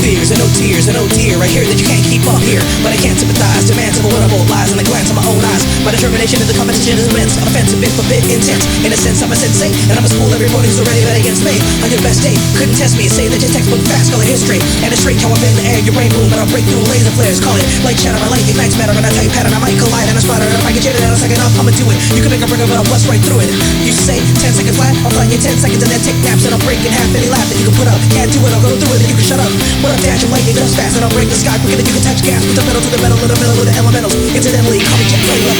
fears and no tears and oh dear, I hear that you can't keep up here, but I can't sympathize. Demands of a winnable lies in the glance of my own eyes. My determination in the competition is immense, offensive bit for bit intense. In a sense I'm a sensei, and I'm a school every opponent who's already bet against me. On your best day, couldn't test me, say that your textbook fast color history. And it's straight how I bend the air, your brain boom, and I'll break through laser flares. Call it light shatter, my light ignites matter, and I tight pattern, I might collide and I splatter. And if I get jaded in a second, I'ma do it. You can make a brick of it, I'll bust right through it. You say 10 seconds flat, I'll fly you 10 seconds and then take naps, and I'll break in half any laugh that you can put up. Can't do it, I'll go through it, and you can shut up. What up, dash of lightning dust fast, and I'll break the sky quicker than you can touch gas. Put the metal to the metal, in the middle of the elementals. Incidentally, call me jet plane level.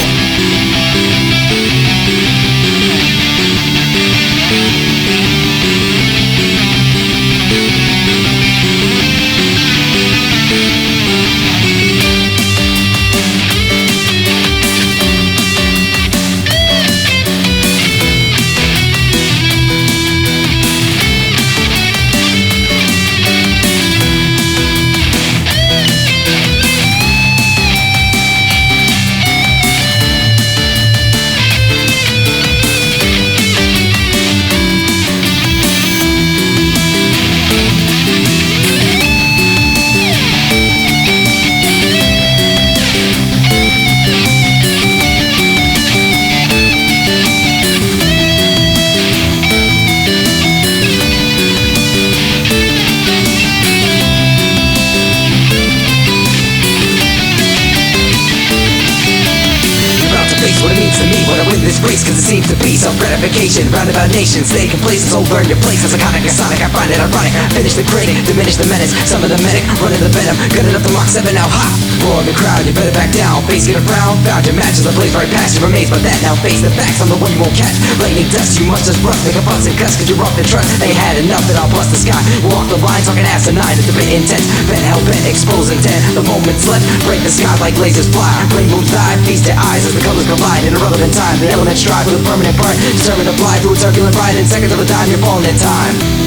What it means to me when I win this race, cause it seems to be self-gratification. Roundabout nations, stay complacent, so learn your place. As iconic and sonic, I find it ironic. Finish the critic, diminish the menace. Some of the medic, running the venom. Good enough to Mach 7 now, ha! Roar the crowd, you better back down. Face get a frown, found your match as I blaze right past you. Amazed by that, now face the facts, I'm the one you won't catch. Lightning dust, you must just rust, make a fuss and cuss, cause you're off the trust. They had enough and I'll bust the sky. Walk the line, talking asinine, it's a bit intense. Bent hell bent, expose intent. The moment's left, break the sky like lasers fly. Rainbows die, feast their eyes as the colors collide. In irrelevant time, the elements strive with a permanent part. Determined to fly through a turbulent ride. In seconds of a dime, you're falling in time.